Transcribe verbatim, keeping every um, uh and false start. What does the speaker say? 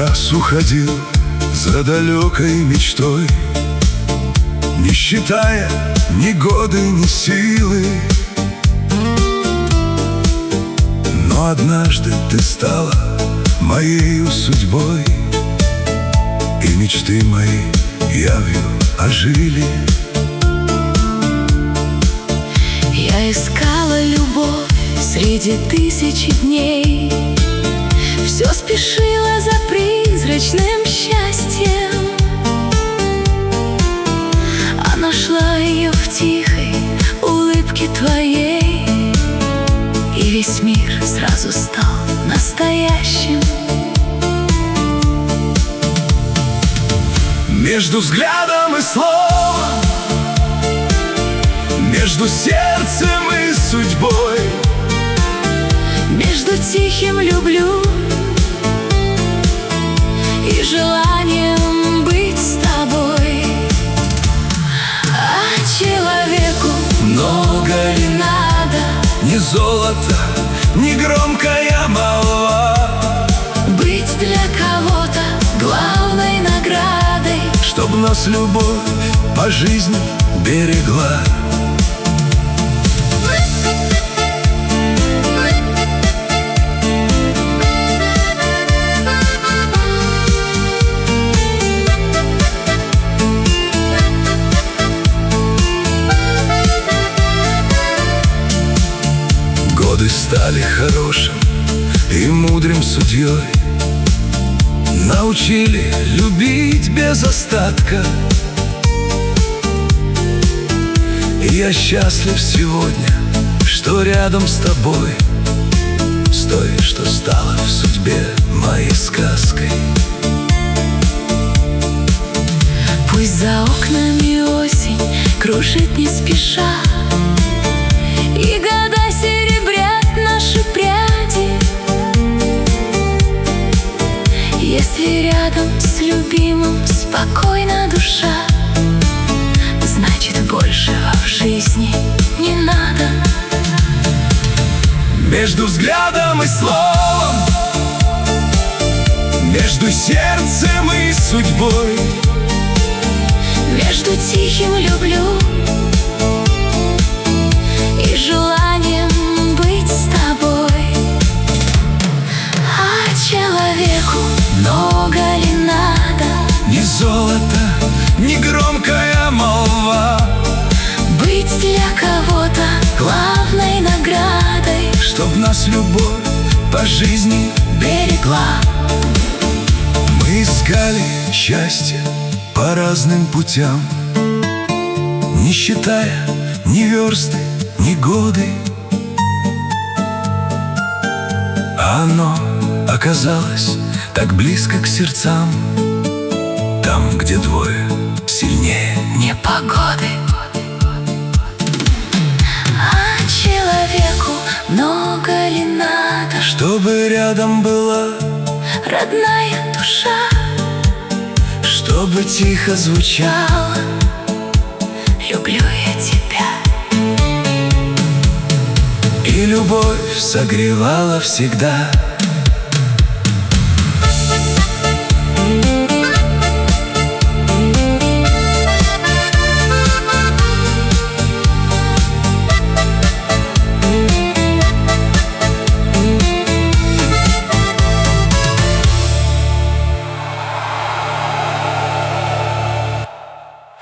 раз уходил за далекой мечтой, не считая ни годы, ни силы. Но однажды ты стала моею судьбой, и мечты мои явью ожили. Я искала любовь среди тысячи дней, все спешила за призрачным счастьем, а нашла ее в тихой улыбке твоей, и весь мир сразу стал настоящим. Между взглядом и словом, между сердцем и судьбой, между тихим «люблю» и желанием быть с тобой. А человеку много ли надо? Ни золото, ни громкая молва, быть для кого-то главной наградой, чтоб нас любовь по жизни берегла. Годы стали хорошим и мудрым судьей, научили любить без остатка. И я счастлив сегодня, что рядом с тобой, с той, что стала в судьбе моей сказкой. Пусть за окнами осень кружит не спеша, и года серебрят наши пряди. Если рядом с любимым спокойна душа, значит, большего в жизни не надо. Между взглядом и словом, между сердцем и судьбой, между тихим «люблю» и желанием быть с тобой. А человеку много ли надо? Ни золото, ни громкая молва, быть для кого-то главной наградой, чтоб нас любовь по жизни берегла. Мы искали счастье по разным путям, не считая ни версты, ни годы, а оно оказалось так близко к сердцам, там, где двое сильнее непогоды. А человеку много ли надо? Чтобы рядом была родная душа, чтобы тихо звучало люблю я тебя, и любовь согревала всегда.